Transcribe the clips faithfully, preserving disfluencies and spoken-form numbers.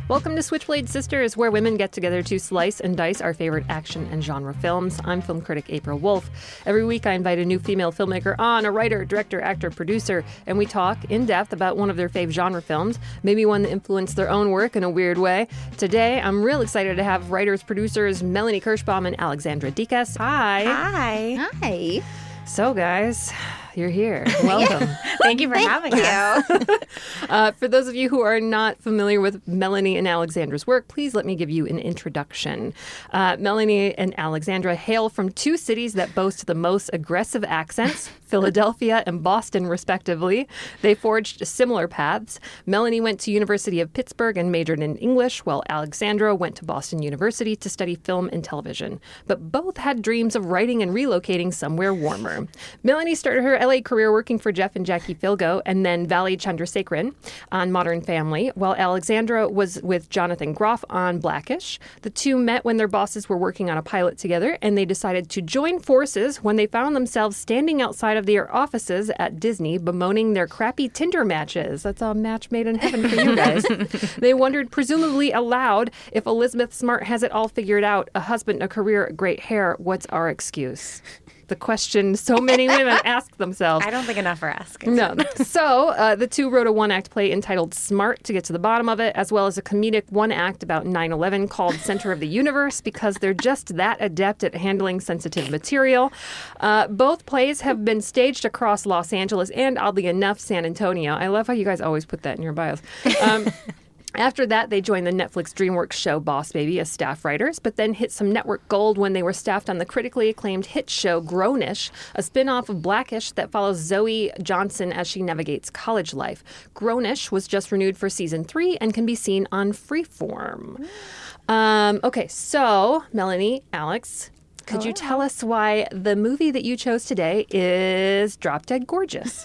Welcome to Switchblade Sisters, where women get together to slice and dice our favorite action and genre films. I'm film critic April Wolf. Every week I invite a new female filmmaker on, a writer, director, actor, producer, and we talk in depth about one of their fave genre films, maybe one that influenced their own work in a weird way. Today, I'm real excited to have writers, producers Melanie Kirschbaum and Alexandra Dikas. Hi. Hi. Hi. So, guys, you're here. Welcome. Thank you for Thank having you. us. uh, for those of you who are not familiar with Melanie and Alexandra's work, please let me give you an introduction. Uh, Melanie and Alexandra hail from two cities that boast the most aggressive accents, Philadelphia and Boston, respectively. They forged similar paths. Melanie went to University of Pittsburgh and majored in English, while Alexandra went to Boston University to study film and television. But both had dreams of writing and relocating somewhere warmer. Melanie started her L A career working for Jeff and Jackie Filgo and then Vali Chandrasekaran on Modern Family, while Alexandra was with Jonathan Groff on Blackish. The two met when their bosses were working on a pilot together, and they decided to join forces when they found themselves standing outside of their offices at Disney bemoaning their crappy Tinder matches. That's a match made in heaven for you guys. They wondered, presumably aloud, if Elizabeth Smart has it all figured out, a husband, a career, great hair, what's our excuse? The question so many women ask themselves. I don't think enough are asking. No. So uh, the two wrote a one-act play entitled Smart to get to the bottom of it, as well as a comedic one-act about nine eleven called Center of the Universe, because they're just that adept at handling sensitive material. Uh, both plays have been staged across Los Angeles and, oddly enough, San Antonio. I love how you guys always put that in your bios. Um, After that, they joined the Netflix DreamWorks show Boss Baby as staff writers, but then hit some network gold when they were staffed on the critically acclaimed hit show Grownish, a spin-off of Blackish that follows Zoe Johnson as she navigates college life. Grownish was just renewed for season three and can be seen on Freeform. Um, okay, so Melanie, Alex, could you tell us why the movie that you chose today is Drop Dead Gorgeous?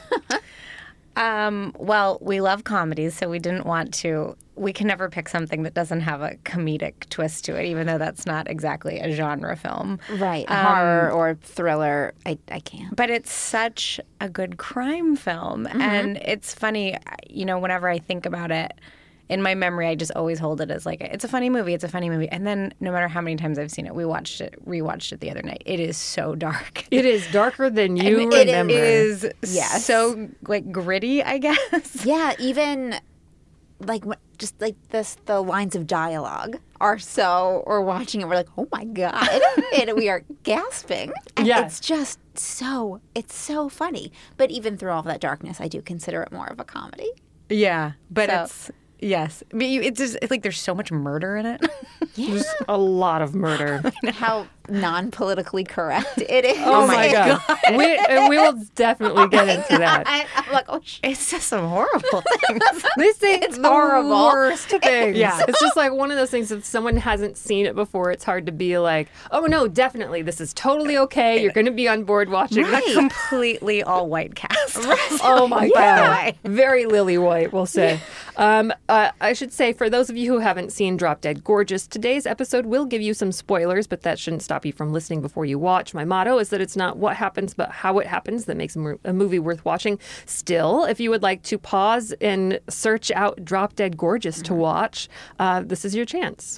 Um, well, we love comedies, so we didn't want to. We can never pick something that doesn't have a comedic twist to it, even though that's not exactly a genre film. Right. Um, Horror or thriller. I, I can't. But it's such a good crime film. Mm-hmm. And it's funny, you know, whenever I think about it, in my memory, I just always hold it as like, it's a funny movie, it's a funny movie. And then no matter how many times I've seen it, we watched it, rewatched it the other night. It is so dark. It is darker than you And remember. It is Yes. so like gritty, I guess. Yeah, even like what- just like this, the lines of dialogue are so. We're watching it, we're like, oh my god, and we are gasping. And Yeah. it's just so. It's so funny. But even through all of that darkness, I do consider it more of a comedy. Yeah, but So- it's yes. But you, it's just it's like there's so much murder in it. There's a lot of murder. How non-politically correct it is. Oh my god. We, and we will definitely get into that. I, I'm like, oh shit. It's just some horrible things. They say It's the horrible. worst things. Yeah. It's just like one of those things, if someone hasn't seen it before, it's hard to be like, oh no, definitely, this is totally okay. You're going to be on board watching Right. this. A completely all white cast. Oh my Yeah. god. Very Lily White, we'll say. Um, uh, I should say, for those of you who haven't seen Drop Dead Gorgeous, today's episode will give you some spoilers, but that shouldn't stop you from listening before you watch. My motto is that it's not what happens, but how it happens that makes a, mo- a movie worth watching. Still, if you would like to pause and search out Drop Dead Gorgeous to watch, uh, this is your chance.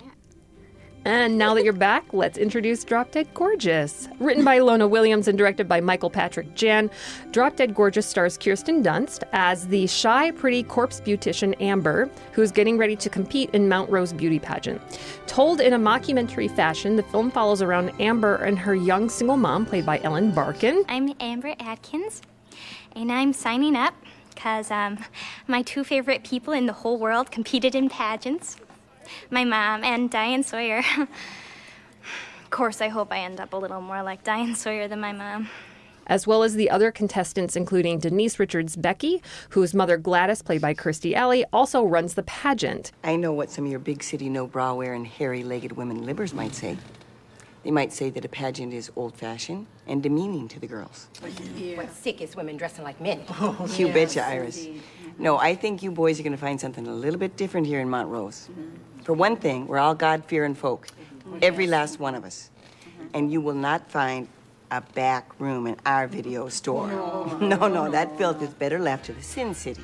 And now that you're back, let's introduce Drop Dead Gorgeous. Written by Lona Williams and directed by Michael Patrick Jan, Drop Dead Gorgeous stars Kirsten Dunst as the shy, pretty corpse beautician Amber, who's getting ready to compete in Mount Rose beauty pageant. Told in a mockumentary fashion, the film follows around Amber and her young single mom, played by Ellen Barkin. I'm Amber Atkins, and I'm signing up because um, my two favorite people in the whole world competed in pageants. My mom and Diane Sawyer. Of course, I hope I end up a little more like Diane Sawyer than my mom. As well as the other contestants, including Denise Richards Becky, whose mother Gladys, played by Kirstie Alley, also runs the pageant. I know what some of your big city no-bra wearing, hairy-legged women libbers might say. They might say that a pageant is old-fashioned and demeaning to the girls. What sick is women dressing like men? You betcha, Iris. No, I think you boys are going to find something a little bit different here in Montrose. For one thing, we're all God-fearing folk, every last one of us. And you will not find a back room in our video store. No, no, no, that filth is better left to the Sin Cities.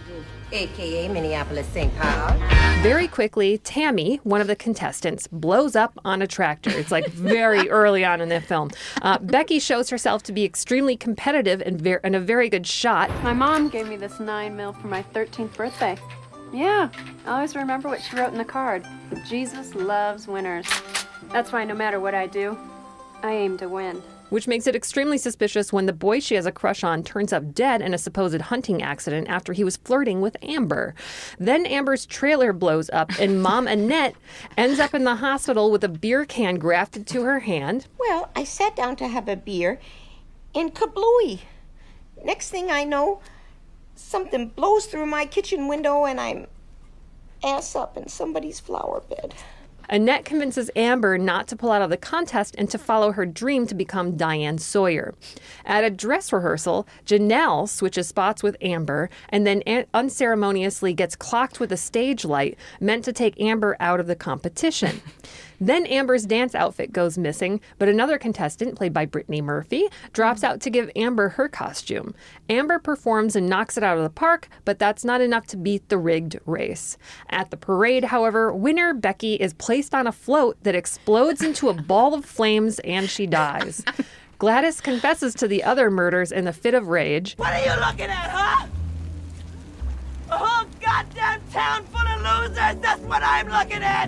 A K A Minneapolis Saint Paul. Very quickly, Tammy, one of the contestants, blows up on a tractor. It's like very early on in the film. Uh, Becky shows herself to be extremely competitive and, ver- and a very good shot. My mom gave me this nine mil for my thirteenth birthday. Yeah, I always remember what she wrote in the card. Jesus loves winners. That's why no matter what I do, I aim to win. Which makes it extremely suspicious when the boy she has a crush on turns up dead in a supposed hunting accident after he was flirting with Amber. Then Amber's trailer blows up and Mom Annette ends up in the hospital with a beer can grafted to her hand. Well, I sat down to have a beer, and kablooey. Next thing I know, something blows through my kitchen window, and I'm ass up in somebody's flower bed. Annette convinces Amber not to pull out of the contest and to follow her dream to become Diane Sawyer. At a dress rehearsal, Janelle switches spots with Amber and then unceremoniously gets clocked with a stage light meant to take Amber out of the competition. Then Amber's dance outfit goes missing, but another contestant, played by Brittany Murphy, drops out to give Amber her costume. Amber performs and knocks it out of the park, but that's not enough to beat the rigged race. At the parade, however, winner Becky is placed on a float that explodes into a ball of flames and she dies. Gladys confesses to the other murders in a fit of rage. What are you looking at, huh? A whole goddamn town full of losers, that's what I'm looking at!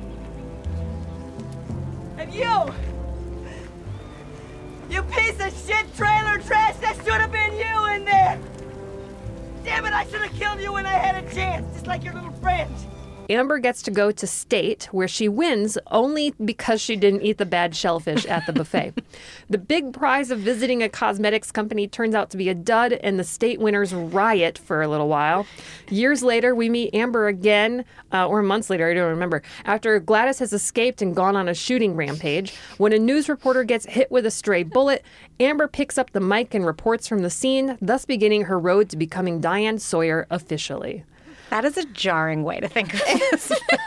And you! You piece of shit trailer trash, that should have been you in there! Damn it, I should have killed you when I had a chance, just like your little friend. Amber gets to go to state, where she wins only because she didn't eat the bad shellfish at the buffet. The big prize of visiting a cosmetics company turns out to be a dud, and the state winners riot for a little while. Years later, we meet Amber again, uh, or months later, I don't remember, after Gladys has escaped and gone on a shooting rampage. When a news reporter gets hit with a stray bullet, Amber picks up the mic and reports from the scene, thus beginning her road to becoming Diane Sawyer officially. That is a jarring way to think of this.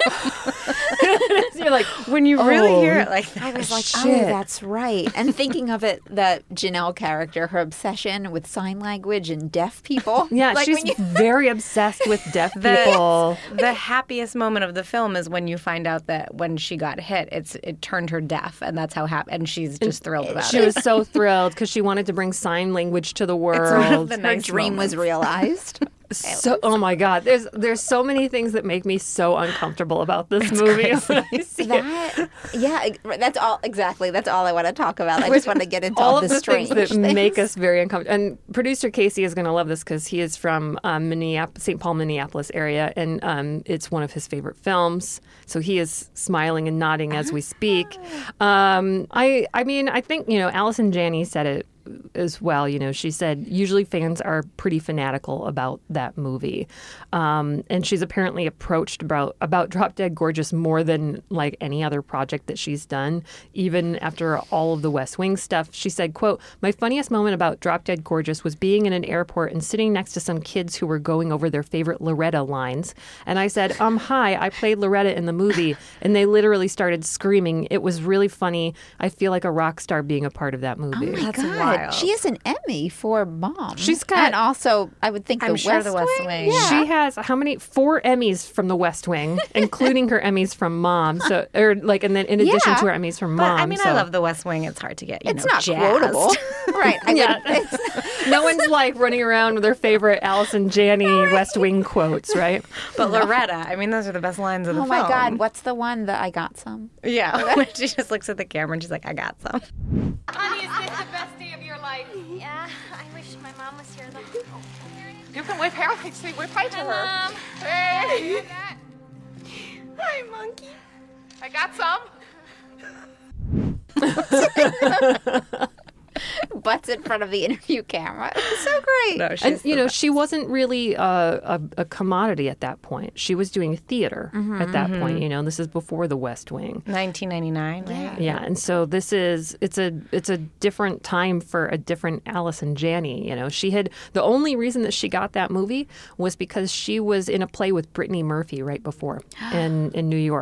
You're like, when you really oh, hear it like that. I was like, Shit. oh, that's right. And thinking of it, the Janelle character, her obsession with sign language and deaf people. Yeah, like she's when you- very obsessed with deaf The, people. the happiest moment of the film is when you find out that when she got hit, it's it turned her deaf, and that's how happy. And she's just thrilled about She it. was so thrilled because she wanted to bring sign language to the one of world. the her nice dream was moments. realized. So, oh my God, there's there's so many things that make me so uncomfortable about this movie. When I see it. That, yeah, ex- that's all, exactly. That's all I want to talk about. I just want to get into all, all the of the strange things that things. make us very uncomfortable. And producer Casey is going to love this because he is from um, Minneapolis, Saint Paul, Minneapolis area, and um, it's one of his favorite films. So he is smiling and nodding as we speak. Um, I, I mean, I think you know, Allison Janney said it as well. You know, she said usually fans are pretty fanatical about that movie, um, and she's apparently approached about about Drop Dead Gorgeous more than like any other project that she's done. Even after all of the West Wing stuff, she said, "quote My funniest moment about Drop Dead Gorgeous was being in an airport and sitting next to some kids who were going over their favorite Loretta lines, and I said, um, hi, I played Loretta in the movie, and they literally started screaming. It was really funny. I feel like a rock star being a part of that movie." Oh my That's God. wild. She has an Emmy for Mom. She's got- And also, I would think I'm the sure West the West Wing. Wing. Yeah. She has how many? Four Emmys from The West Wing, including her Emmys from Mom. So, or like, and then in addition Yeah. to her Emmys from But Mom. I mean, so. I love The West Wing. It's hard to get, you It's know, not jazzed. quotable. Right. I Yeah. mean, it's, No one's like running around with their favorite Allison Janney West Wing quotes, right? But Loretta, I mean, those are the best lines of the oh film. my God. What's the one that I got some? Yeah, when she just looks at the camera and she's like, I got some. Honey, is this the best day of your life? Yeah, I wish my mom was here though. You can whip her. I say whip hi to her. Mom. Hey. Hi, monkey. I got some. Butts in front of the interview camera. It's so great. No, she's And you the know, best. she wasn't really a, a, a commodity at that point. She was doing theater at that point. You know, this is before The West Wing. nineteen ninety-nine, right? Yeah, and so this is it's a it's a different time for a different Allison Janney. You know, she had the only reason that she got that movie was because she was in a play with Brittany Murphy right before in in New York.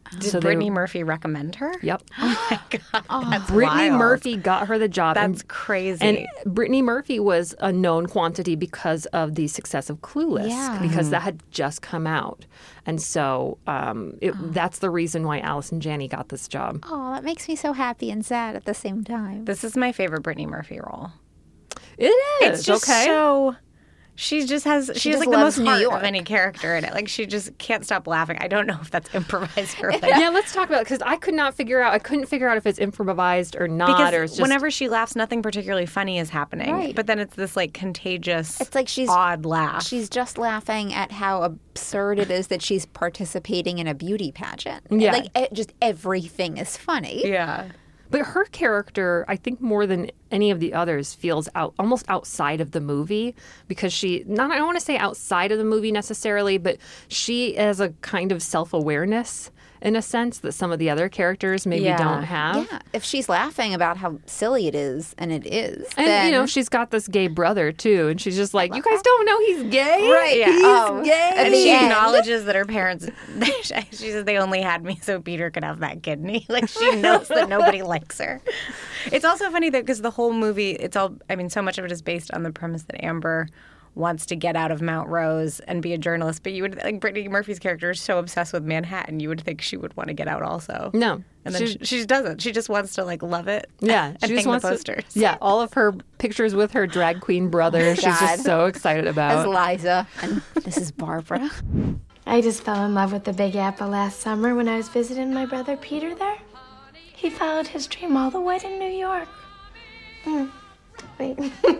Did So they- Brittany Murphy recommend her? Yep. Oh my God. That's Brittany wild. Murphy got her the job. That's and, crazy. And Brittany Murphy was a known quantity because of the success of Clueless, Yeah. because that had just come out. And so um, it, that's the reason why Allison Janney got this job. Oh, that makes me so happy and sad at the same time. This is my favorite Brittany Murphy role. It is. It's just okay. so. She just has. She, She has just like the loves most New heart York. of any character in it. Like she just can't stop laughing. I don't know if that's improvised or like. yeah, let's talk about it because I could not figure out. I couldn't figure out if it's improvised or not, Because or it's just whenever she laughs, nothing particularly funny is happening. Right. But then it's this like contagious. It's like she's odd laugh. She's just laughing at how absurd it is that she's participating in a beauty pageant. Yeah. Like it, just everything is funny. yeah. But her character, I think more than any of the others, feels out almost outside of the movie because she not I don't want to say outside of the movie necessarily, but she has a kind of self-awareness in a sense that some of the other characters maybe Yeah. don't have. Yeah, if she's laughing about how silly it is, and it is, And then you know, she's got this gay brother too, and she's just like, "You guys don't know he's gay, Right, yeah. He's Oh, gay." at And the she end. acknowledges that her parents, she says they only had me so Peter could have that kidney. Like she knows that nobody likes her. It's also funny that because the whole movie, it's all, I mean, so much of it is based on the premise that Amber wants to get out of Mount Rose and be a journalist. But you would, like Brittany Murphy's character is so obsessed with Manhattan, you would think she would want to get out also. No, And then she, she just doesn't. She just wants to like love it. Yeah, and she hang just wants the to- posters. yeah, all of her pictures with her drag queen brother. She's God. just so excited as about. Liza, and this is Barbara. I just fell in love with the Big Apple last summer when I was visiting my brother Peter there. He followed his dream all the way to New York. Hmm. Wait.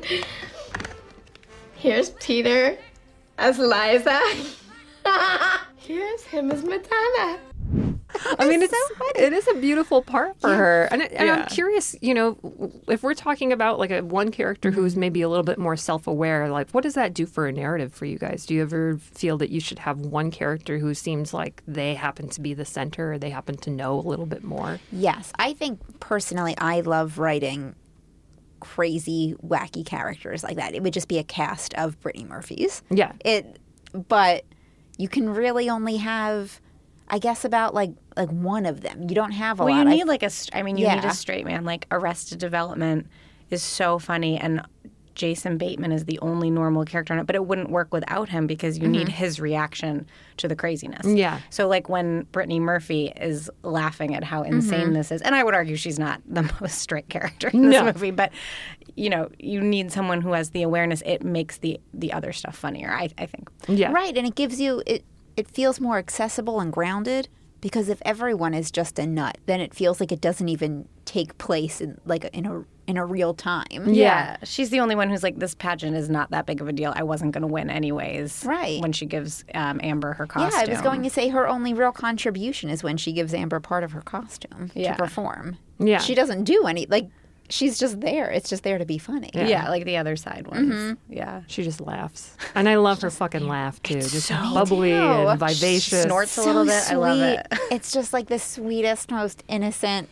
Here's Peter as Liza. Here's him as Madonna. I mean, it's it is a beautiful part for her, and, and Yeah. I'm curious, you know, if we're talking about like a one character who's maybe a little bit more self-aware, like what does that do for a narrative for you guys? Do you ever feel that you should have one character who seems like they happen to be the center, or they happen to know a little bit more? Yes, I think personally, I love writing crazy, wacky characters like that. It would just be a cast of Brittany Murphys. Yeah, It, but you can really only have, I guess, about like like one of them. You don't have a Well, lot. you I need like a. st- I mean, you need Yeah. a straight man. Like Arrested Development is so funny, and Jason Bateman is the only normal character in it. But it wouldn't work without him because you need his reaction to the craziness. Yeah. So like when Brittany Murphy is laughing at how insane this is, and I would argue she's not the most straight character in this No. movie, but you know, you need someone who has the awareness. It makes the the other stuff funnier. I, I think. yeah, Right, and it gives you it. It feels more accessible and grounded because if everyone is just a nut, then it feels like it doesn't even take place in like in a in a real time. Yeah. She's the only one who's like, this pageant is not that big of a deal. I wasn't going to win anyways. Right. When she gives um, Amber her costume. Yeah, I was going to say her only real contribution is when she gives Amber part of her costume Yeah. to perform. Yeah. She doesn't do any like she's just there. It's just there to be funny. Yeah. like the other side ones. Yeah. She just laughs, and I love her fucking laugh too, just so bubbly too. and vivacious. Snorts a So little bit. sweet. I love it. It's just like the sweetest, most innocent,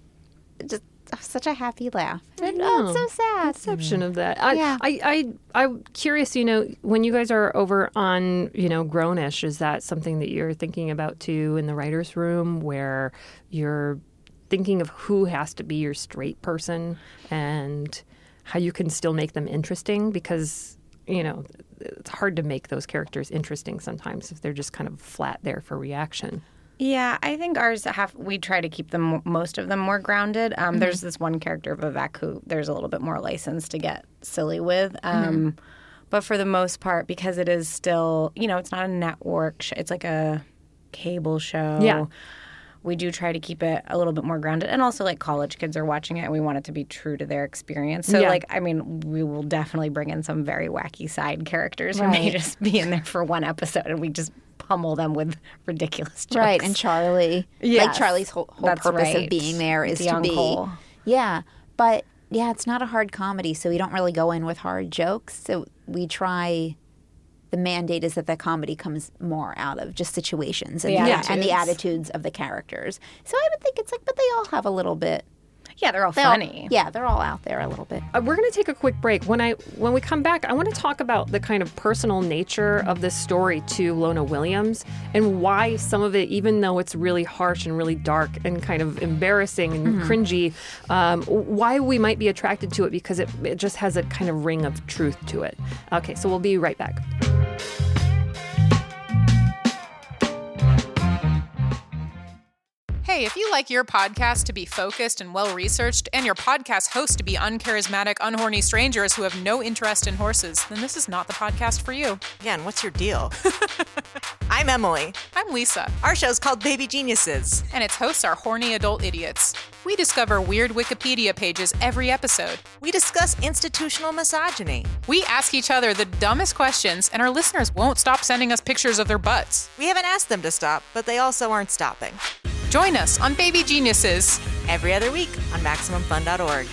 just such a happy laugh. And, oh, it's so sad. Perception of that. I, Yeah. I, I, I'm curious, you know, when you guys are over on, you know, Grownish, is that something that you're thinking about too in the writer's room where you're thinking of who has to be your straight person and how you can still make them interesting? Because, you know, it's hard to make those characters interesting sometimes if they're just kind of flat there for reaction. Yeah, I think ours have, we try to keep them, most of them more grounded. Um, There's this one character, Vivek, who there's a little bit more license to get silly with. Um, But for the most part, because it is still, you know, it's not a network, sh- it's like a cable show. Yeah. We do try to keep it a little bit more grounded. And also, like, college kids are watching it, and we want it to be true to their experience. So, Yeah. like, I mean, we will definitely bring in some very wacky side characters who may Right. just be in there for one episode, and we just pummel them with ridiculous jokes. Right, and Charlie. Like Yes, Charlie's whole, whole that's purpose right. of being there is The to be. uncle. Yeah, but yeah, it's not a hard comedy, so we don't really go in with hard jokes. So we try. The mandate is that the comedy comes more out of just situations and The the, and attitudes. the attitudes of the characters. So I would think it's like, but they all have a little bit. Yeah, they're all They all- funny. yeah, they're all out there a little bit. Uh, we're going to take a quick break. When I when we come back, I want to talk about the kind of personal nature of this story to Lona Williams and why some of it, even though it's really harsh and really dark and kind of embarrassing and Mm-hmm. cringy, um, why we might be attracted to it because it, it just has a kind of ring of truth to it. Okay, so we'll be right back. Hey, if you like your podcast to be focused and well-researched, and your podcast host to be uncharismatic, unhorny strangers who have no interest in horses, then this is not the podcast for you. Again, what's your deal? I'm Emily. I'm Lisa. Our show's called Baby Geniuses. And its hosts are horny adult idiots. We discover weird Wikipedia pages every episode. We discuss institutional misogyny. We ask each other the dumbest questions, and our listeners won't stop sending us pictures of their butts. We haven't asked them to stop, but they also aren't stopping. Join us on Baby Geniuses every other week on Maximum Fun dot org.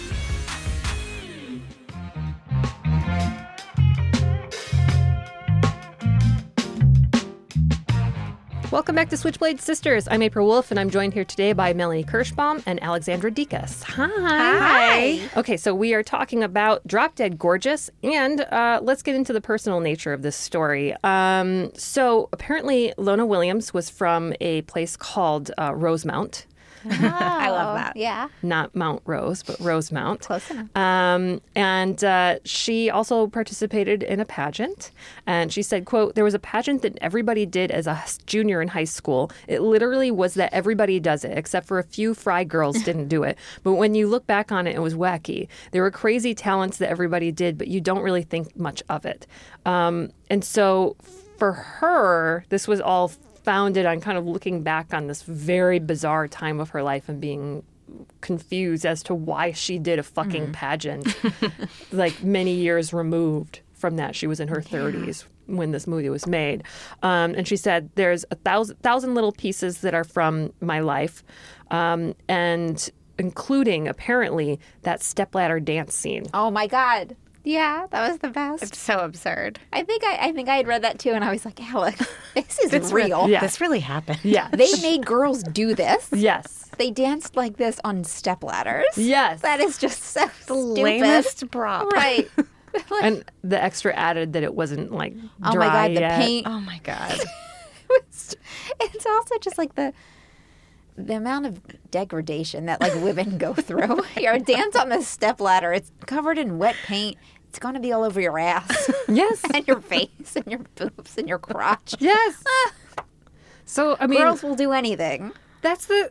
Welcome back to Switchblade Sisters. I'm April Wolf, and I'm joined here today by Melanie Kirschbaum and Alexandra Dekas. Hi. Hi. Okay, so we are talking about Drop Dead Gorgeous, and uh, let's get into the personal nature of this story. Um, so apparently, Lona Williams was from a place called uh, Rosemount. I love that. Yeah. Not Mount Rose, but Rosemount. Close enough. Um, and uh, she also participated in a pageant. And she said, quote, "There was a pageant that everybody did as a junior in high school. It literally was that everybody does it, except for a few fry girls didn't do it. But when you look back on it, it was wacky. There were crazy talents that everybody did, but you don't really think much of it." Um, and so for her, this was all founded on kind of looking back on this very bizarre time of her life and being confused as to why she did a fucking mm. pageant like many years removed from that. She was in her thirties when this movie was made. Um, and she said, there's a thousand, thousand little pieces that are from my life, um, and including apparently that stepladder dance scene. Oh my God. Yeah, that was the best. It's so absurd. I think I, I think I had read that too, and I was like, Alex, this is This real. Re- yeah. This really happened. Yeah. They made girls do this. Yes. They danced like this on stepladders. Yes. That is just so the stupid. lamest prop. Right. Like, and the extra added that it wasn't like dry oh my God, the yet. paint. Oh my God. It's also just like the the amount of degradation that like women go through. Your dance on the stepladder, it's covered in wet paint. It's going to be all over your ass. Yes. And your face and your boobs and your crotch. Yes. So, I mean, girls will do anything. That's the,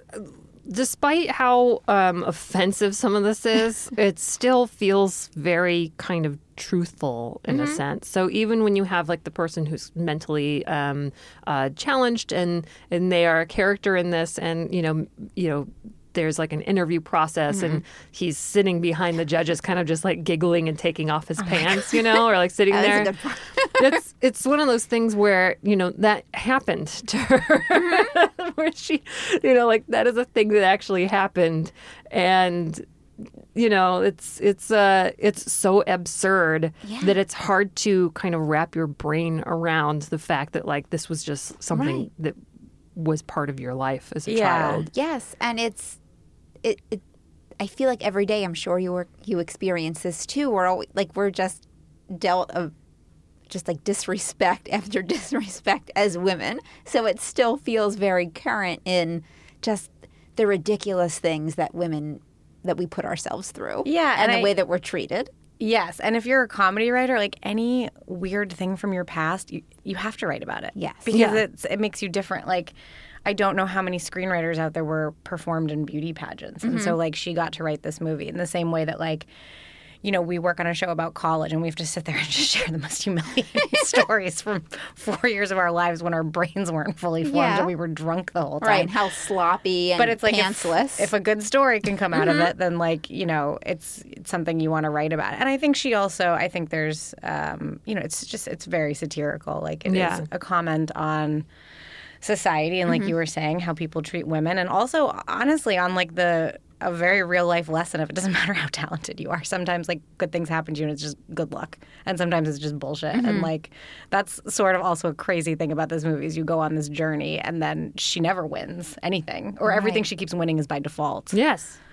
despite how um, offensive some of this is, it still feels very kind of truthful in mm-hmm. a sense. So even when you have like the person who's mentally um, uh, challenged and and they are a character in this, and you know, you know. there's like an interview process mm-hmm. and he's sitting behind the judges kind of just like giggling and taking off his oh pants, you know, or like sitting there. it's it's one of those things where, you know, that happened to her. Mm-hmm. Where she, you know, like that is a thing that actually happened. And, you know, it's it's uh it's so absurd yeah. that it's hard to kind of wrap your brain around the fact that like this was just something right. that was part of your life as a yeah. child. Yes, and it's It, it, I feel like every day, I'm sure you were, you experience this too. We're always, like we're just dealt of just like disrespect after disrespect as women. So it still feels very current in just the ridiculous things that women that we put ourselves through. Yeah, and, and the I, way that we're treated. Yes, and if you're a comedy writer, like any weird thing from your past, you you have to write about it. Yes, because yeah. it's, it makes you different. Like, I don't know how many screenwriters out there were performed in beauty pageants. Mm-hmm. And so, like, she got to write this movie in the same way that, like, you know, we work on a show about college and we have to sit there and just share the most humiliating stories from four years of our lives when our brains weren't fully formed Yeah. and we were drunk the whole time. Right, and how sloppy and but it's like pantsless. If, if a good story can come out mm-hmm. of it, then, like, you know, it's, it's something you want to write about. And I think she also, I think there's, um, you know, it's just, it's very satirical. Like, it yeah. is a comment on society and, like mm-hmm. you were saying, how people treat women, and also honestly on like the a very real life lesson of it doesn't matter how talented you are. Sometimes like good things happen to you and it's just good luck, and sometimes it's just bullshit. Mm-hmm. And like that's sort of also a crazy thing about this movie is you go on this journey and then she never wins anything, or right. everything she keeps winning is by default. Yes.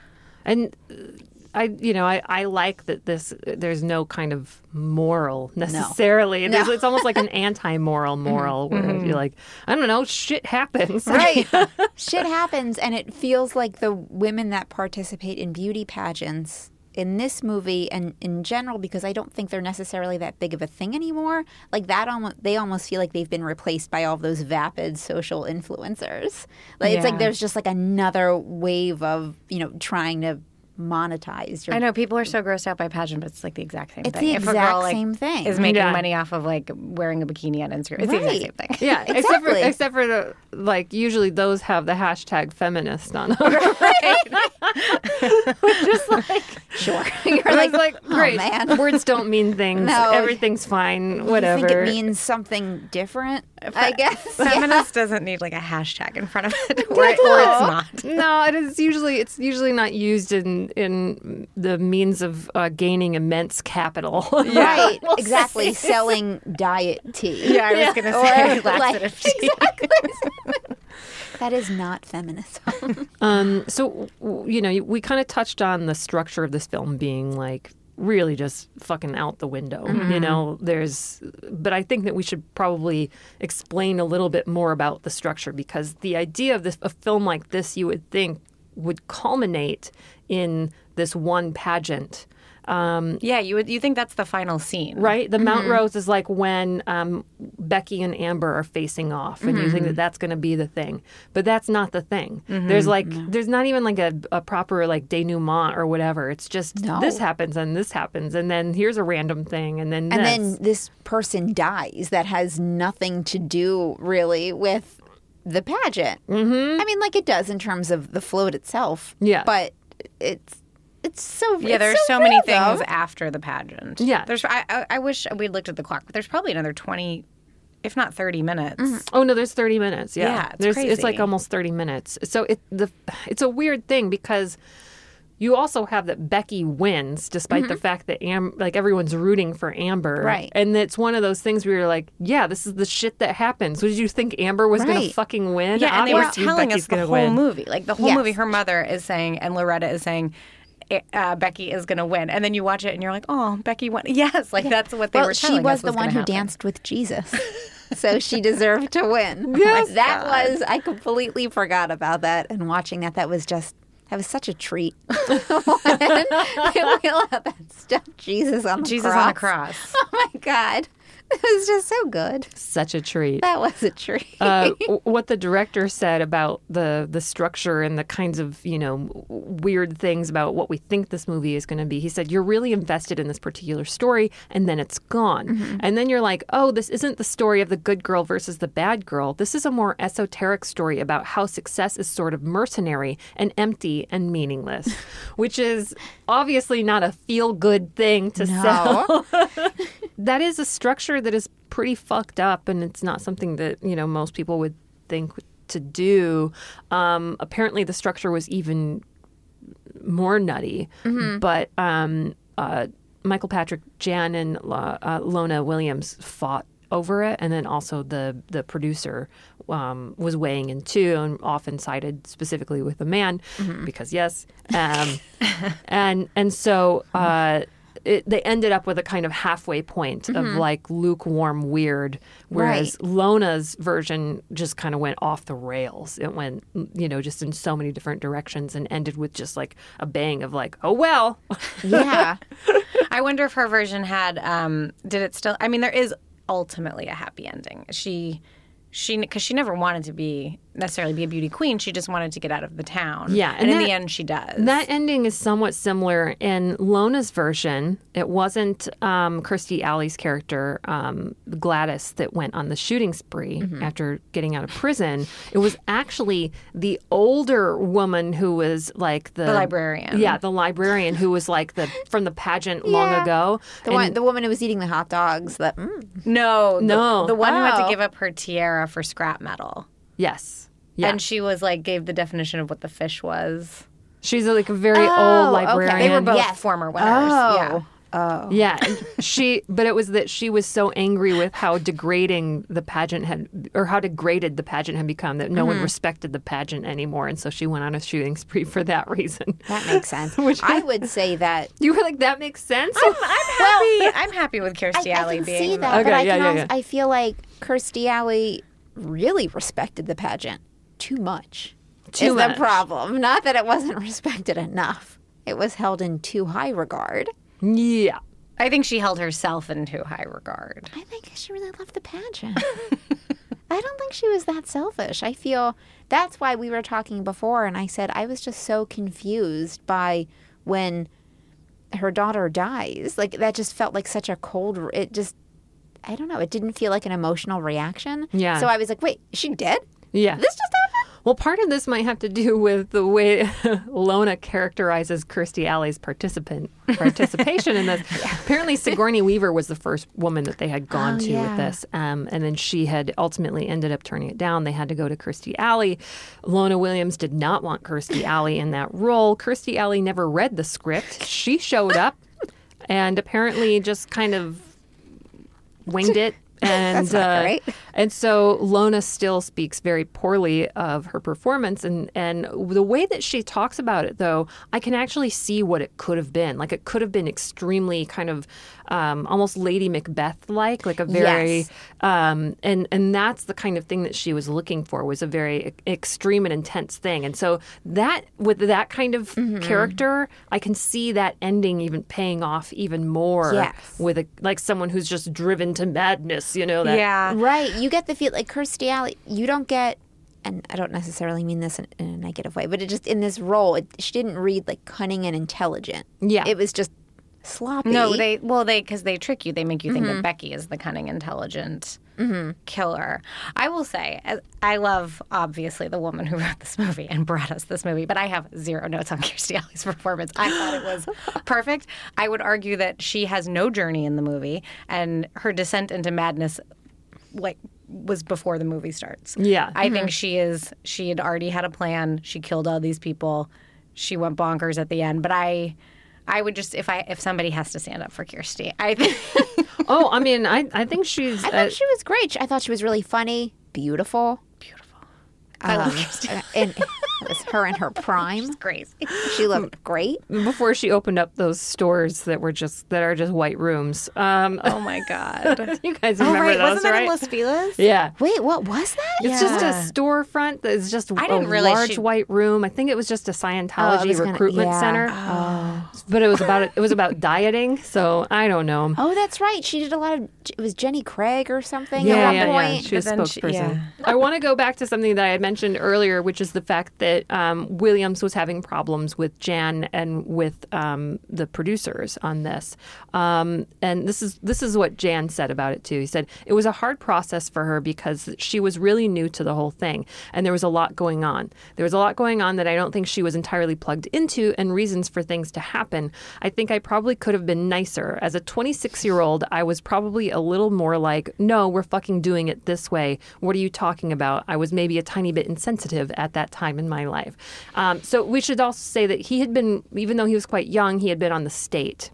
And I, you know, I, I like that this, there's no kind of moral necessarily. No. There's, it's almost like an anti-moral moral where Mhm. you're like, I don't know, shit happens. Right. Shit happens, and it feels like the women that participate in beauty pageants in this movie and in general, because I don't think they're necessarily that big of a thing anymore. Like that, almost they almost feel like they've been replaced by all those vapid social influencers. Like it's Yeah. like there's just like another wave of, you know, trying to monetize your I know people are so grossed out by pageant, but it's like the exact same It's thing. the if a exact girl like, same thing. is making Yeah. money off of like wearing a bikini on Instagram, it's the Right. exact same thing. Yeah, except for Exactly. except for the, like usually those have the hashtag feminist on them. Just like Sure. You're I like, was like, oh, great. man. Words don't mean things. No. Everything's fine. You Whatever. think it means something different, I guess. Feminist doesn't need like a hashtag in front of it, or, or it's not. No, it is usually it's usually not used in in the means of uh, gaining immense capital. Right, exactly. Selling diet tea. Yeah, I was gonna say laxative tea. Exactly. That is not feminism. Um, so, w- you know, we kind of touched on the structure of this film being like really just fucking out the window. Mhm. You know, there's, but I think that we should probably explain a little bit more about the structure because the idea of this, a film like this, you would think would culminate in this one pageant. Um, Yeah, you would you think that's the final scene, Right? The Mount Mhm. Rose is like when um, Becky and Amber are facing off, and you think that that's going to be the thing. But that's not the thing. Mhm. There's like, No. there's not even like a, a proper like denouement or whatever. It's just No. this happens and this happens, and then here's a random thing, and then And this. then this person dies that has nothing to do really with the pageant. Mm-hmm. I mean, like it does in terms of the float itself. Yeah. But it's it's so Yeah, it's there's so, so many real, things though. after the pageant. Yeah. there's. I, I, I wish we'd looked at the clock, but there's probably another twenty, if not thirty minutes. Oh no, there's thirty minutes. Yeah, Yeah, it's there's it's like crazy. almost thirty minutes. So it the it's a weird thing because you also have that Becky wins despite the fact that Am like everyone's rooting for Amber. Right. And it's one of those things where you're like, yeah, this is the shit that happens. So did you think Amber was going to Right. fucking win? Yeah, and they were Obviously, telling Becky's us the gonna whole win. movie. Like the whole Yes. movie, her mother is saying, and Loretta is saying, uh, Becky is going to win. And then you watch it and you're like, oh, Becky won. Yes, like that's what they well, were she telling was us the was one gonna who happen. danced with Jesus. So she deserved to win. Yes. Like, that was I completely forgot about that and watching that that was just that was such a treat. When we let that stuff Jesus on the Jesus cross. on the cross. Oh my God. It was just so good. Such a treat. That was a treat. uh, w- what the director said about the the structure and the kinds of you know w- weird things about what we think this movie is going to be. He said you're really invested in this particular story, and then it's gone, Mm-hmm. and then you're like, oh, this isn't the story of the good girl versus the bad girl. This is a more esoteric story about how success is sort of mercenary and empty and meaningless, which is obviously not a feel good thing to No. sell. That is a structure that is pretty fucked up, and it's not something that you know most people would think to do. Um, apparently, the structure was even more nutty. Mm-hmm. But um, uh, Michael Patrick, Jan, and uh, uh, Lona Williams fought over it, and then also the the producer um, was weighing in too, and often sided specifically with the man Mm-hmm. because yes, um, and and so. Uh, It, they ended up with a kind of halfway point of like lukewarm weird, whereas Lona's version just kind of went off the rails. It went, you know, just in so many different directions and ended with just like a bang of like, oh, well. Yeah. I wonder if her version had, um, did it still, I mean, there is ultimately a happy ending. She, she, because she never wanted to be necessarily be a beauty queen. She just wanted to get out of the town. Yeah, And, and in that- the end, she does. That ending is somewhat similar in Lona's version. It wasn't um, Kirstie Alley's character, um, Gladys, that went on the shooting spree after getting out of prison. It was actually the older woman who was like the, The librarian. Yeah, the librarian who was like the from the pageant long Yeah. ago. The And- one the woman who was eating the hot dogs that mm. no, the, No. The one who had to Oh. give up her tiara for scrap metal. yes. Yeah. And she was like, gave the definition of what the fish was. She's like a very Oh, old okay. librarian. They were both Yes. former winners. Oh. Yeah. Oh. Yeah, and she. But it was that she was so angry with how degrading the pageant had, or how degraded the pageant had become, that no Mhm. one respected the pageant anymore, and so she went on a shooting spree for that reason. That makes sense. Which I would say that you were like, that makes sense. I'm, I'm happy. I'm happy with Kirstie I, I Alley can being see that, Okay, but I yeah, can yeah, also, yeah. I feel like Kirstie Alley really respected the pageant too much. Too is much. the problem? Not that it wasn't respected enough. It was held in too high regard. Yeah. I think she held herself in too high regard. I think she really loved the pageant. I don't think she was that selfish. I feel that's why we were talking before, and I said I was just so confused by when her daughter dies. Like, that just felt like such a cold, it just, I don't know, it didn't feel like an emotional reaction. Yeah. So I was like, wait, is she dead? Yeah. This just happened? Well, part of this might have to do with the way Lona characterizes Kirstie Alley's participant participation in this. Apparently, Sigourney Weaver was the first woman that they had gone Oh, to yeah. with this, um, and then she had ultimately ended up turning it down. They had to go to Kirstie Alley. Lona Williams did not want Kirstie Alley in that role. Kirstie Alley never read the script. She showed up and apparently just kind of winged it. And That's not uh, great. and so Lona still speaks very poorly of her performance, and and the way that she talks about it, though, I can actually see what it could have been. Like, it could have been extremely kind of um, almost Lady Macbeth like, like a very Yes. um, and and that's the kind of thing that she was looking for, was a very e- extreme and intense thing. And so that with that kind of Mm-hmm. character, I can see that ending even paying off even more Yes. with a like someone who's just driven to madness. You know that. Yeah. Right. You get the feel like Kirstie Alley, you don't get, and I don't necessarily mean this in, in a negative way, but it just in this role, it, she didn't read like cunning and intelligent. Yeah. It was just sloppy. No, they well they because they trick you. They make you think Mm-hmm. that Becky is the cunning, intelligent killer. I will say, as- I love obviously the woman who wrote this movie and brought us this movie, but I have zero notes on Kirstie Alley's performance. I thought it was perfect. I would argue that she has no journey in the movie, and her descent into madness, like, was before the movie starts. Yeah. I think she is. She had already had a plan. She killed all these people. She went bonkers at the end. But I, I would just if I if somebody has to stand up for Kirstie, I think. Oh, I mean, I I think she's. I uh, thought she was great. I thought she was really funny, beautiful. Beautiful. Um, I love Kirstie. And it was her in her prime. She's crazy. She looked great. before she opened up those stores that were just that are just white rooms. Um, Oh my god. you guys Oh remember right, those, wasn't that right? in Los Feliz? Yeah. Wait, what was that? It's just a Yeah. storefront that is just I a didn't realize large she- white room. I think it was just a Oh, Scientology it was gonna- recruitment yeah. center. Oh. But it was about it was about dieting, so I don't know. Oh, that's right. She did a lot of. It was Jenny Craig or something Yeah, at one yeah, yeah. point. She was But then she- spokesperson. yeah. I want to go back to something that I had mentioned earlier, which is the fact that um, Williams was having problems with Jan and with um, the producers on this. Um, and this is this is what Jan said about it too. He said it was a hard process for her because she was really new to the whole thing, and there was a lot going on. There was a lot going on that I don't think she was entirely plugged into, and reasons for things to happen. I think I probably could have been nicer. As a twenty-six-year-old, I was probably a little more like, no, we're fucking doing it this way. What are you talking about? I was maybe a tiny bit insensitive at that time in my life. Um, so we should also say that he had been, even though he was quite young, he had been on the state.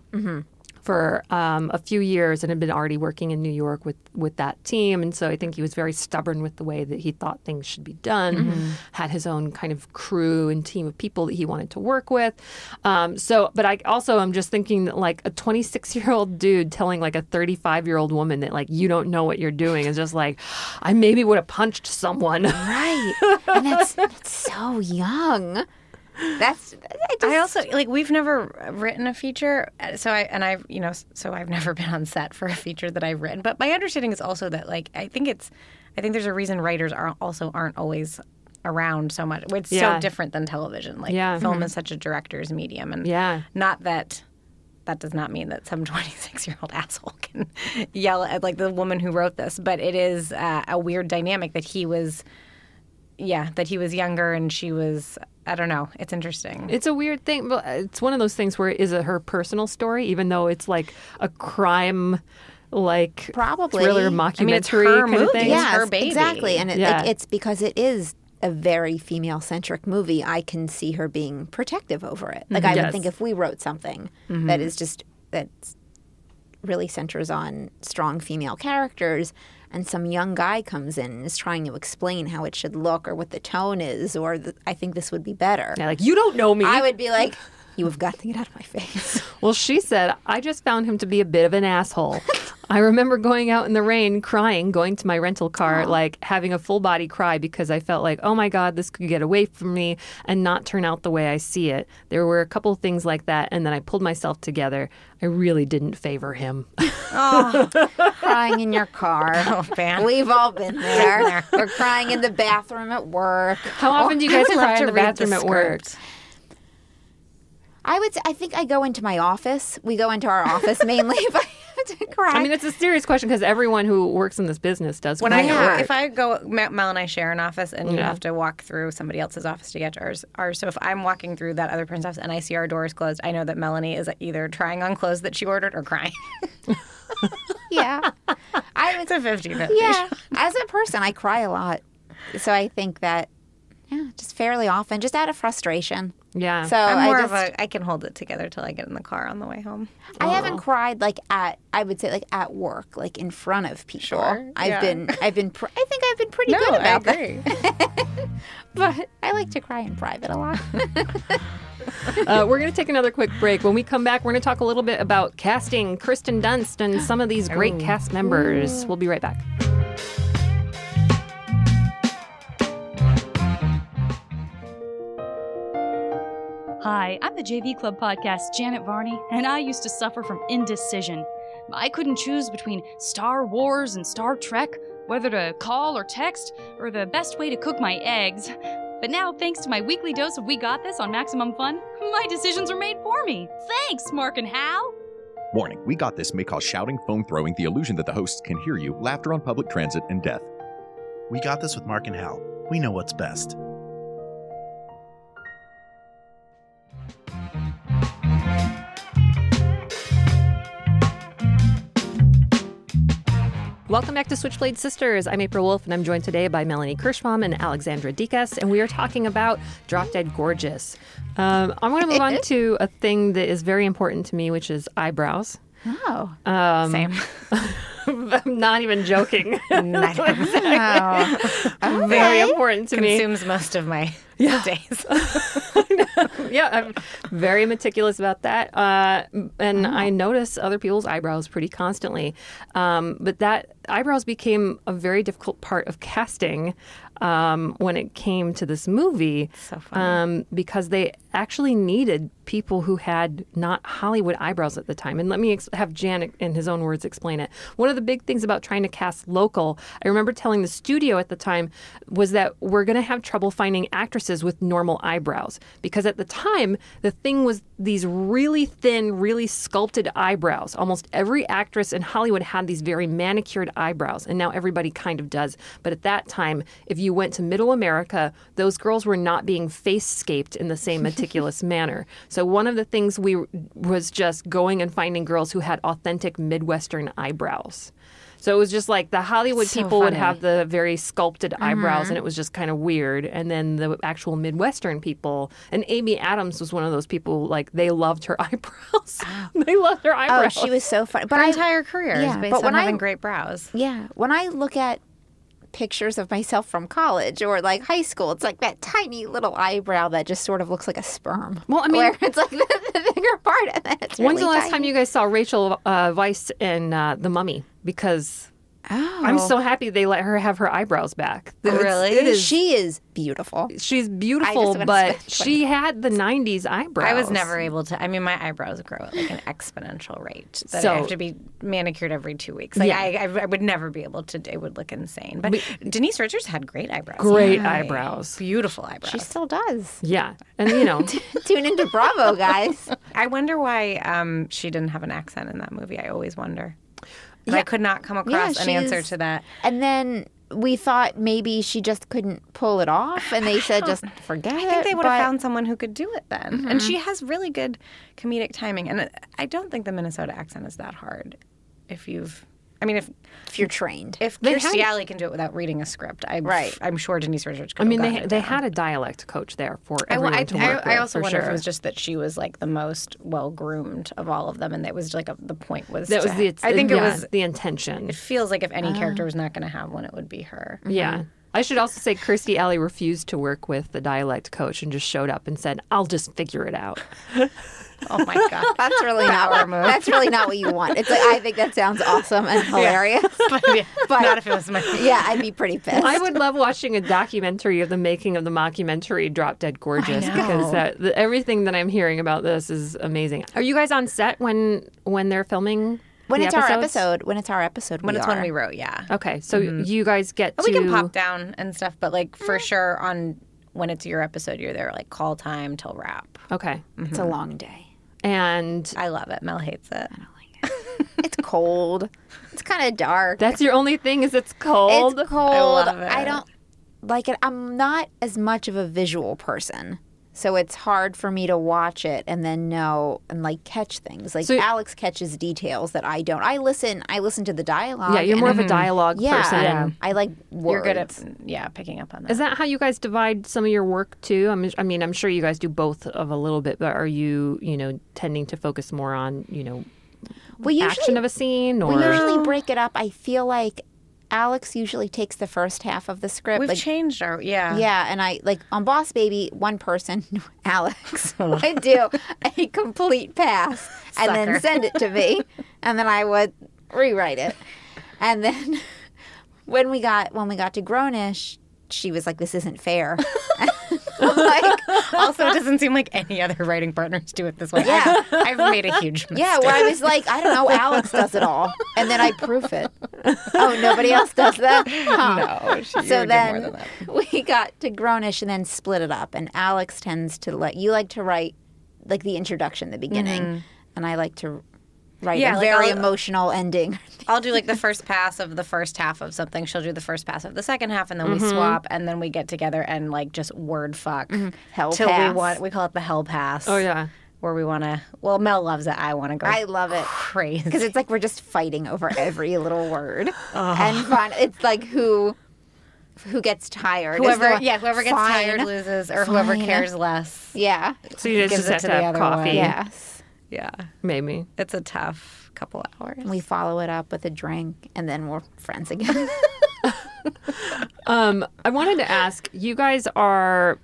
For um, a few years and had been already working in New York with, with that team. And so I think he was very stubborn with the way that he thought things should be done, Mm-hmm. had his own kind of crew and team of people that he wanted to work with. Um, so, but I also am just thinking that like a twenty-six-year-old dude telling like a thirty-five-year-old woman that like you don't know what you're doing is just like, I maybe would have punched someone. Right. And that's, that's so young. That's. I, just, I also like we've never written a feature, so I and I've you know so I've never been on set for a feature that I've written. But my understanding is also that like I think it's I think there's a reason writers are also aren't always around so much. It's Yeah. so different than television. Like Yeah. film is such a director's medium, and Yeah. not that. That does not mean that some twenty-six-year-old asshole can yell at like the woman who wrote this, but it is uh, a weird dynamic that he was, yeah, that he was younger and she was. I don't know. It's interesting. It's a weird thing, but it's one of those things where it is a, her personal story, even though it's like a crime, like Probably. thriller I mean, mockumentary it's her kind of movie. thing. Yeah. Yes, her baby. exactly. And it, Yeah. like, it's because it is a very female-centric movie. I can see her being protective over it. Like I Yes. would think if we wrote something that is just that's really centers on strong female characters, and some young guy comes in and is trying to explain how it should look or what the tone is, or the, I think this would be better. Yeah, like, you don't know me. I would be like, you have got to get out of my face. Well, she said, I just found him to be a bit of an asshole. I remember going out in the rain, crying, going to my rental car, Aww. like having a full body cry because I felt like, oh my God, this could get away from me and not turn out the way I see it. There were a couple of things like that, and then I pulled myself together. I really didn't favor him. Oh, crying in your car. Oh, man. We've all been there. We're crying in the bathroom at work. How often do you guys cry in the bathroom at work? I would say, I think I go into my office. We go into our office mainly if I have to cry. I mean, it's a serious question because everyone who works in this business does when cry I at work. If I go, Mel and I share an office, and you Yeah. have to walk through somebody else's office to get to ours. ours. So if I'm walking through that other person's office and I see our doors closed, I know that Melanie is either trying on clothes that she ordered or crying. Yeah. I It's a fifty-fifty. Yeah. As a person, I cry a lot. So I think that, yeah, just fairly often, just out of frustration. Yeah. So I'm more I of just, a, I can hold it together till I get in the car on the way home. I haven't cried like at, I would say like at work, like in front of people. Sure, I've yeah. been, I've been, pr- I think I've been pretty No, good I about agree. that. But I like to cry in private a lot. Uh, we're going to take another quick break. When we come back, we're going to talk a little bit about casting Kristen Dunst and some of these great cast members. We'll be right back. Hi, I'm the J V Club podcast, Janet Varney, and I used to suffer from indecision. I couldn't choose between Star Wars and Star Trek, whether to call or text, or the best way to cook my eggs. But now, thanks to my weekly dose of We Got This on Maximum Fun, my decisions are made for me. Thanks, Mark and Hal. Warning, We Got This may cause shouting, phone throwing, the illusion that the hosts can hear you, laughter on public transit, and death. We Got This with Mark and Hal. We know what's best. Welcome back to Switchblade Sisters. I'm April Wolf, and I'm joined today by Melanie Kirschbaum and Alexandra Dikas, and we are talking about Drop Dead Gorgeous. Um, I want to move on to a thing that is very important to me, which is eyebrows. Oh. Um, Same. I'm not even joking. Not exactly. Very important to me. Consumes most of my Yeah. days. Yeah, I'm very meticulous about that. Uh, and I notice other people's eyebrows pretty constantly. Um, but that eyebrows became a very difficult part of casting um, when it came to this movie. So funny. Um, because they actually needed people who had not Hollywood eyebrows at the time. And let me ex- have Jan, in his own words, explain it. One of the big things about trying to cast local, I remember telling the studio at the time, was that we're going to have trouble finding actresses with normal eyebrows. Because at the time, the thing was these really thin, really sculpted eyebrows. Almost every actress in Hollywood had these very manicured eyebrows. And now everybody kind of does. But at that time, if you went to Middle America, those girls were not being face-scaped in the same meticulous manner. So one of the things we was just going and finding girls who had authentic Midwestern eyebrows. So it was just like the Hollywood So people would funny. have the very sculpted eyebrows, Mhm. and it was just kind of weird. And then the actual Midwestern people, and Amy Adams was one of those people, like, they loved her eyebrows. They loved her eyebrows. Oh, she was so funny. But Her our entire career yeah, is based but on when I- having great brows. Yeah. When I look at pictures of myself from college or like high school, it's like that tiny little eyebrow that just sort of looks like a sperm. Well, I mean- where it's like the, the bigger part of it. It's When's really the last tiny. time you guys saw Rachel uh, Weisz in uh, The Mummy? Because Oh. I'm so happy they let her have her eyebrows back. It's- Really? It is, She is beautiful. she's I beautiful, just wanna but spend she had the nineties eyebrows. I was never able to. I mean, my eyebrows grow at like an exponential rate. That So- I have to be manicured every two weeks. Like Yeah. I, I, I would never be able to. It would look insane. But Denise Richards had great eyebrows. Great Yeah. eyebrows. Beautiful eyebrows. She still does. Yeah. And, you know, Tune into Bravo, guys. I wonder why um, she didn't have an accent in that movie. I always wonder. And I Yeah. could not come across an answer she's- to that. And then we thought maybe she just couldn't pull it off, and they said just forget it. I think they would have but- found someone who could do it then. And she has really good comedic timing. And I don't think the Minnesota accent is that hard. If you've, I mean, if if you're trained, if They Kirstie had- Alley can do it without reading a script, I, Right. I'm sure Denise Richards could I mean, have they gotten it they down. had a dialect coach there for I, everyone I, to I, work I with, also for wonder if sure. it was just that she was like the most well groomed of all of them, and that was like a, the point was. That to- was the I think yeah, it was. the intention. It feels like if any Uh. character was not going to have one, it would be her. Yeah. I should also say Kirstie Alley refused to work with the dialect coach and just showed up and said, "I'll just figure it out." Oh my god, that's really not Power what, move. that's really not what you want. It's like I think that sounds awesome and hilarious. but, yeah, But- not if it was my. Yeah, I'd be pretty pissed. I would love watching a documentary of the making of the mockumentary Drop Dead Gorgeous I know. because that, the, everything that I'm hearing about this is amazing. Are you guys on set when when they're filming? when the it's our episodes? episode, when it's our episode, When we it's are. when we wrote, yeah. Okay, so you guys get We to can pop down and stuff, but like for sure on when it's your episode, you're there like call time till wrap. Okay, It's a long day. and I love it. Mel hates it. It's cold. It's kind of dark. that's your only thing is it's cold. It's cold. I love it. I don't like it. I'm not as much of a visual person. So it's hard for me to watch it and then know and like catch things. Like So- Alex catches details that I don't. I listen. I listen to the dialogue. Yeah, you're and more of I- a dialogue yeah, person. I like words. You're good at yeah picking up on that. Is that how you guys divide some of your work too? I mean, I mean, I'm sure you guys do both of a little bit, but are you, you know, tending to focus more on, you know, we usually, action of a scene, or we usually break it up. I feel like Alex usually takes the first half of the script. We've like, changed our yeah. Yeah, and I like on Boss Baby, one person, Alex, would do a complete pass and then Sucker. send it to me, and then I would rewrite it. And then when we got when we got to Grownish, she was like, "This isn't fair." like, Also, it doesn't seem like any other writing partners do it this way. Yeah. I've, I've made a huge mistake. yeah, where I was like, "I don't know, Alex does it all," and then I proof it. Oh, nobody else does that? Huh. No, she, you So would do then more than that. we got to Grownish and then split it up. And Alex tends to let you like to write like the introduction, the beginning, and I like to write Yeah, a like very I'll- emotional ending. I'll do like the first pass of the first half of something. She'll do the first pass of the second half, and then we swap, and then we get together and like just word fuck Hell till pass. we want. We call it the hell pass. oh yeah, where we want to. Well, Mel loves it. I want to go. I love it crazy because it's like we're just fighting over every little word and fun. It's like who who gets tired. is whoever. the- Yeah, whoever gets Fine. tired loses, or whoever Fine. cares less. Yeah. so you Gives just it have to to the have other coffee. one. Yes. Yeah, Maybe. it's a tough couple hours. We follow it up with a drink, and then we're friends again. Um, I wanted to ask, you guys are,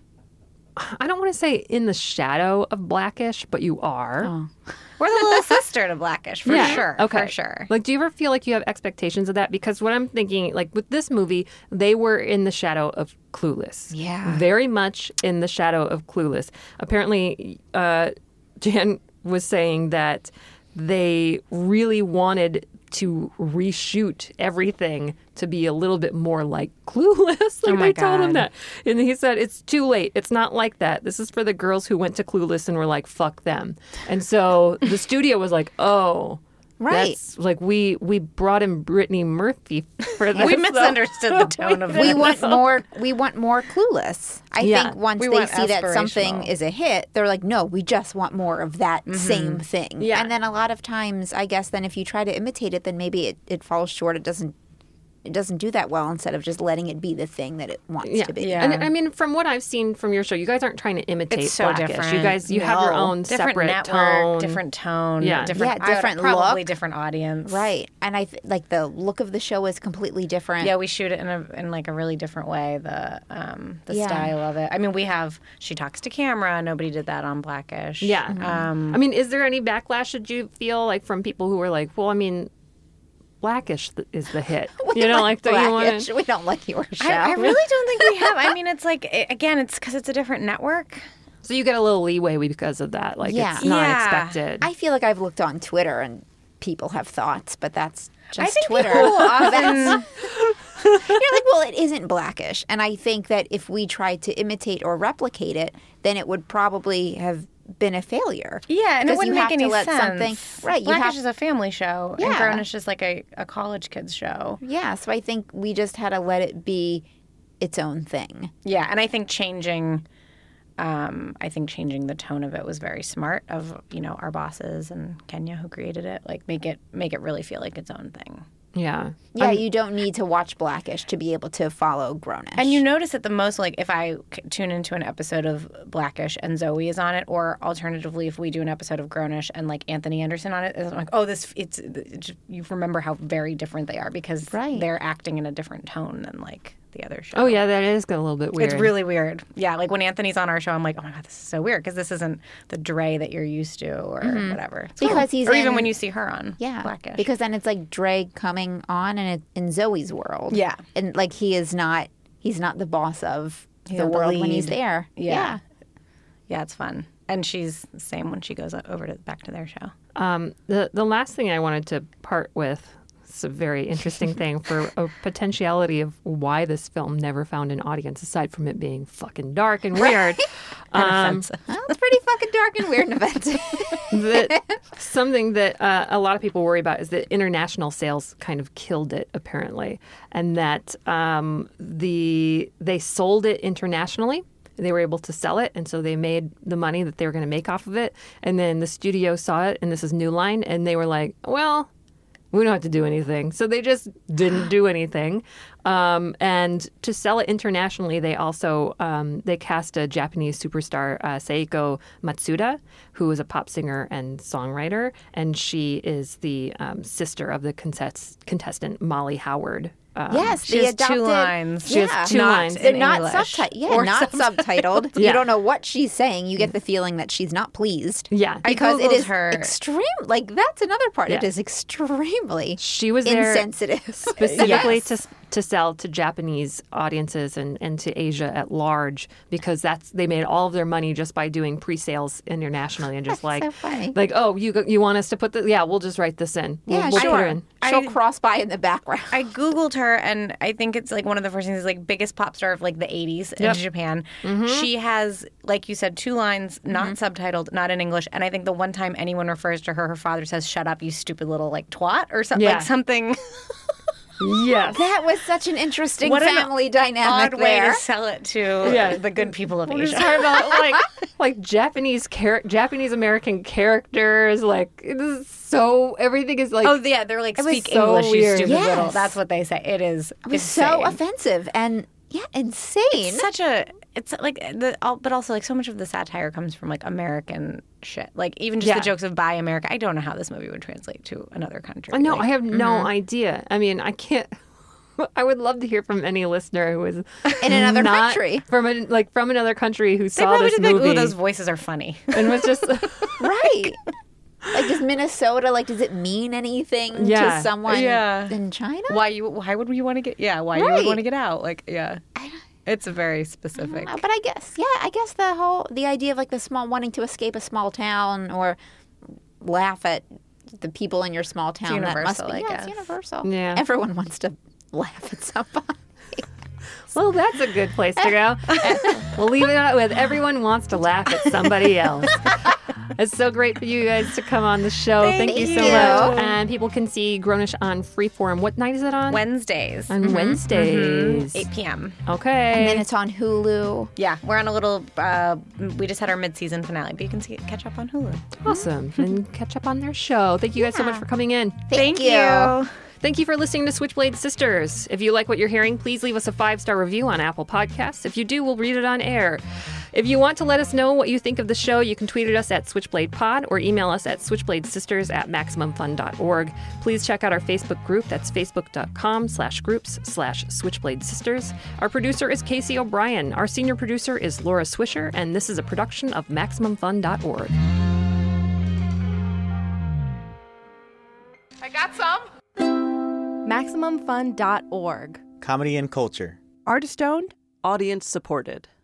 I don't want to say in the shadow of Blackish, but you are. Oh. We're the little sister to Blackish, for Yeah, sure. Okay. For sure. Like, do you ever feel like you have expectations of that? Because what I'm thinking, like with this movie, they were in the shadow of Clueless. Yeah. Very much in the shadow of Clueless. Apparently, uh, Jan was saying that they really wanted to reshoot everything to be a little bit more like Clueless. Like Oh my they told him God. that. And he said, it's too late. It's not like that. This is for the girls who went to Clueless and were like, fuck them. And so the studio was like, oh, Right. that's like we we brought in Brittany Murphy for this. we though. misunderstood the tone of we it. want more. We want more Clueless. I Yeah. think once We they want see that something aspirational. is a hit, they're like, no, we just want more of that same thing. Yeah. And then a lot of times, I guess, then if you try to imitate it, then maybe it, it falls short. It doesn't. It doesn't do that well. Instead of just letting it be the thing that it wants Yeah. to be. Yeah. And I mean, from what I've seen from your show, you guys aren't trying to imitate It's so Blackish. different. You guys, you have your No. own different separate network, tone. different tone, Yeah. different, Yeah, different I would- probably look. different audience. Right. And I th- like the look of the show is completely different. Yeah, we shoot it in a in like a really different way. The um the Yeah. style of it. I mean, we have she talks to camera. Nobody did that on Blackish. Yeah. Um, I mean, is there any backlash that you feel like from people who are like, well, I mean, Blackish th- is the hit. We You know, like, don't you Blackish. want We don't like your show. I, I really don't think we have. I mean, it's like it, again, it's because it's a different network. So you get a little leeway because of that. Like, Yeah. it's not Yeah. expected. I feel like I've looked on Twitter and people have thoughts, but that's just I think Twitter. people often. You're like, well, it isn't Blackish. And I think that if we tried to imitate or replicate it, then it would probably have been a failure. Yeah, and it Because wouldn't you make have any to let sense. something- right, you Blackish have- is a family show, and Yeah. Grownish is like a, a college kids show. Yeah, so I think we just had to let it be its own thing. Yeah, and I think changing, um, I think changing the tone of it was very smart of you know our bosses and Kenya who created it. Like make it make it really feel like its own thing. Yeah. Yeah, I'm- you don't need to watch Blackish to be able to follow Grownish. And you notice it the most, like, if I c- tune into an episode of Blackish and Zoe is on it, or alternatively, if we do an episode of Grownish and, like, Anthony Anderson on it, I'm like, oh, this, it's, it's you remember how very different they are because Right. they're acting in a different tone than, like, the other show. Oh, yeah, that is a little bit weird. It's really weird. Yeah, like when Anthony's on our show, I'm like, oh my God, this is so weird because this isn't the Dre that you're used to or Mhm. whatever. It's Because cool. he's Or even in- when you see her on Yeah, Blackish. because then it's like Dre coming on and it, in Zoe's world. Yeah. And like he is not, he's not the boss of He's the not the world when he's lead. there. Yeah. Yeah, it's fun. And she's the same when she goes over to back to their show. Um, the the last thing I wanted to part with, it's a very interesting thing for a potentiality of why this film never found an audience, aside from it being fucking dark and weird. And Um, offensive. Well, it's pretty fucking dark and weird and offensive. that something that uh, a lot of people worry about is that international sales kind of killed it, apparently, and that um, the they sold it internationally. They were able to sell it, and so they made the money that they were going to make off of it. And then the studio saw it, and this is New Line, and they were like, well, we don't have to do anything. So they just didn't do anything. Um, and to sell it internationally, they also um, they cast a Japanese superstar, uh, Seiko Matsuda, who is a pop singer and songwriter, and she is the um, sister of the contest- contestant Molly Howard. Um, Yes, She the has two adopted, lines. She has yeah. two Not lines. They're in not English. subtitled. Yeah, Or not sub- subtitled. Yeah. You don't know what she's saying. You get the feeling that she's not pleased. Yeah. I Because it Googled is her. extreme. Like that's another part. It Yeah. is extremely She was there insensitive. specifically Yes. to to sell to Japanese audiences and, and to Asia at large, because that's they made all of their money just by doing pre-sales internationally and just like so funny. like oh you go- you want us to put the yeah we'll just write this in we'll, Yeah, we'll sure. put her in. She'll I- cross by in the background. I Googled her, and I think it's like one of the first things is like biggest pop star of like the eighties Yep. in Japan. Mm-hmm. She has, like you said, two lines, not subtitled, not in English. And I think the one time anyone refers to her, her father says, "Shut up, you stupid little like twat," or something. Yeah. Like something. Yes. That was such an interesting What an family dynamic Odd way there. to sell it to Yeah. the good people of We're just Asia. talking about like like Japanese char- Japanese American characters, like it is so everything is like Oh yeah, they're like It was speak so English, weird. you stupid Yes. little. That's what they say. It is. It was so insane. offensive and yeah, insane. It's such a. It's like the, all- but also like so much of the satire comes from like American shit. Like even just Yeah. the jokes of "Buy America." I don't know how this movie would translate to another country. no, Like, I have no idea. I mean, I can't. I would love to hear from any listener who is In another not country. from a, like from another country who They saw probably this just be like, movie "Ooh, those voices are funny." and was just Right. Like, does Minnesota, like, does it mean anything Yeah. to someone Yeah. in China? why you? Why would you want to get? Yeah, why you Right. would want to get out? Like, yeah, it's very specific. Uh, But I guess, yeah, I guess the whole, the idea of, like, the small, wanting to escape a small town or laugh at the people in your small town. That must universal, be, I yeah, guess. it's universal. Yeah. Everyone wants to laugh at somebody. well, that's a good place to go. We'll leave it out with everyone wants to laugh at somebody else. It's so great for you guys to come on the show. Thank, Thank you so you. much. And people can see Grownish on Freeform. What night is it on? Wednesdays, On Wednesdays. eight p.m. Okay. And then it's on Hulu. Yeah, we're on a little. Uh, we just had our mid-season finale, but you can see catch up on Hulu. awesome. And catch up on their show. Thank you guys so much for coming in. Thank, you. Thank you for listening to Switchblade Sisters. If you like what you're hearing, please leave us a five-star review on Apple Podcasts. If you do, we'll read it on air. If you want to let us know what you think of the show, you can tweet at us at SwitchbladePod or email us at switchbladesisters at maximum fun dot org. Please check out our Facebook group. That's facebook.com slash groups slash Switchblade Sisters. Our producer is Casey O'Brien. Our senior producer is Laura Swisher, and this is a production of maximum fun dot org. I got some. maximum fun dot org. Comedy and culture. Artist owned, audience supported.